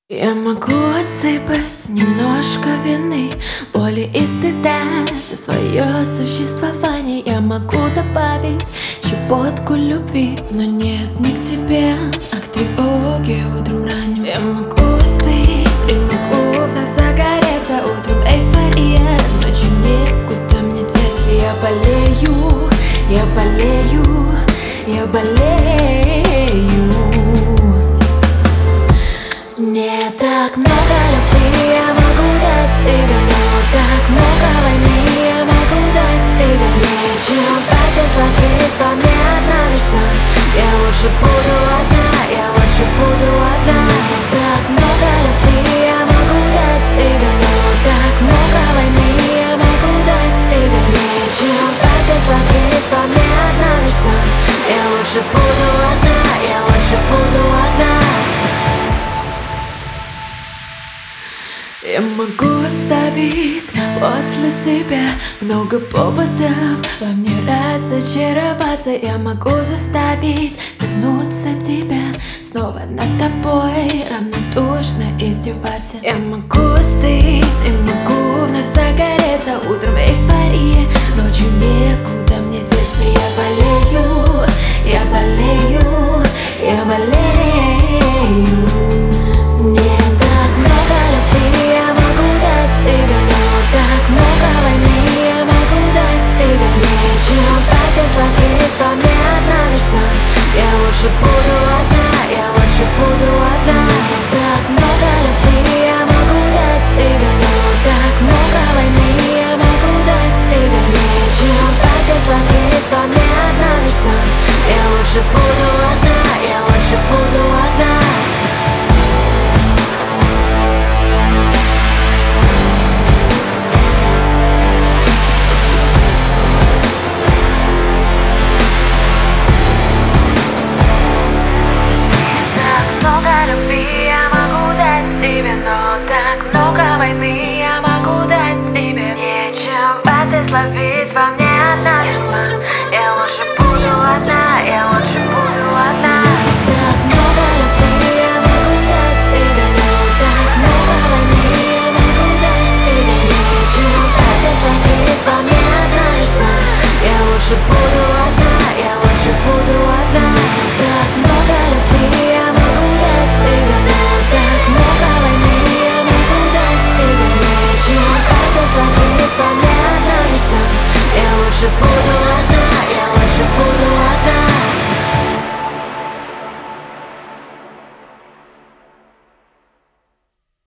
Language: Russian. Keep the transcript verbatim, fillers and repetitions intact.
Я могу отсыпать немножко вины, боли и стыда за свое существование. Я могу добавить щепотку любви, но нет, не к тебе, а к тревоге утром ранним. Я могу остыть и могу вновь загореться, утром эйфория, ночью некуда мне деться. Я болею, я болею, я болею. Не так много любви я могу дать тебе, но так много войны я могу дать тебе. Нечем опасен словить во мне одна лишь тьма. Я лучше буду одна, я лучше буду одна. Не так много любви я могу дать тебе, но так много войны я могу дать тебе. Нечем опасен словить во мне одна лишь тьма. Я лучше буду одна, я лучше буду одна. Я могу оставить после себя много поводов во мне разочароваться. Я могу заставить вернуться тебя, снова над тобой равнодушно издеваться. Я могу остыть и могу вновь загореться, утром эйфория, ночью некуда мне деться. Я болею, я болею, я болею. Не так много любви я могу дать тебе, но так много войны я могу дать тебе. Нечем опасен словить во мне одна лишь тьма. Я лучше буду одна, я лучше буду одна. Не так много любви я могу дать тебе, но так много войны я могу дать тебе. Нечем опасен словить во мне одна лишь тьма. Я лучше буду одна, я лучше буду одна. Так много войны я могу дать тебе. Нечем вас изловить во мне.